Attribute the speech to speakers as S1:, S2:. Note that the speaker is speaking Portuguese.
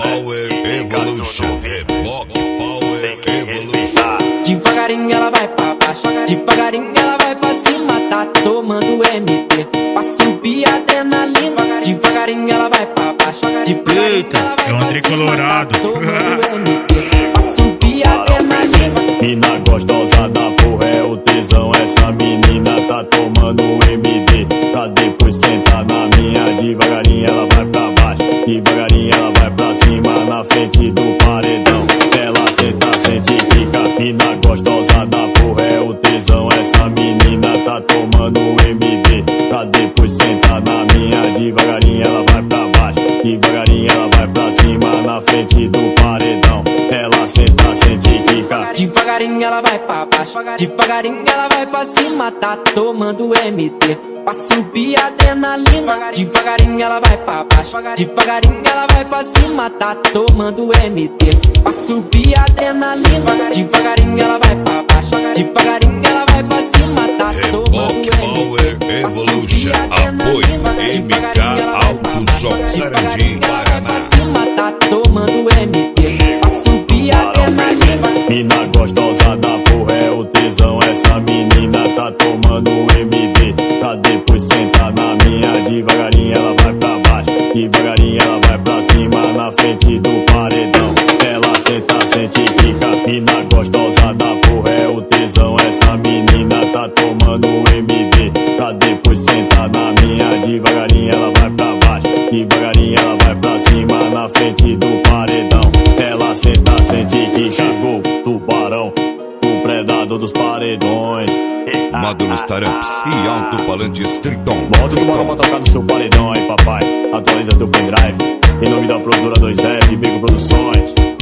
S1: Power Evolution. Rock Power Evolution.
S2: Devagarinho ela vai pra baixo, devagarinho ela vai pra cima, tá tomando MT pra subir a adrenalina. Devagarinho ela vai pra baixo, devagarinho ela vai pra cima,
S3: Colorado.
S2: tá tomando MT pra subir a adrenalina.
S4: Mina gostosa da porra é o tesão. Essa menina tá tomando MD pra depois sentar na minha. Devagarinho ela vai pra baixo, devagarinho ela vai pra cima, na frente do paredão. Ela senta, sente e fica. Mina gostosa da porra é o tesão. Essa menina tá tomando MD pra depois sentar na minha. Devagarinho ela vai pra baixo, devagarinho ela vai pra cima, na frente do paredão. Ela senta, sente e fica.
S2: Devagarinho ela vai pra baixo, devagarinho ela vai pra cima, tá tomando MT pra subir a adrenalina. Devagarinho ela vai pra baixo, devagarinho ela vai pra cima, tá tomando MT pra subir a adrenalina. Devagarinho ela vai pra baixo, devagarinho ela vai pra cima, tá tomando
S1: Rock Power
S2: MT pra
S1: Evolution.
S2: subir a
S1: Apoio
S2: adrenalina.
S1: MK Alto Som Sarandinho, Paraná.
S2: Tá tomando MT pra subir a adrenalina.
S4: Mina gostosa da porra é o tesão. Essa menina tá tomando MD pra depois sentar na minha. Devagarinho ela vai pra baixo, devagarinho ela vai pra cima, na frente do paredão. Ela senta, sente e fica. Mina gostosa da porra é o tesão. Essa menina tá tomando MD pra depois sentar na minha. Devagarinho ela vai pra baixo, devagarinho ela vai pra cima, na frente do paredão. Ela senta, sente que chegou tubarão, o predador dos paredões.
S1: Maduro Startups e alto-falantes Triton.
S4: Bota o tubarão pra tocar no seu paredão aí, papai. Atualiza teu pendrive. Em nome da produtora 2F, Bico Produções.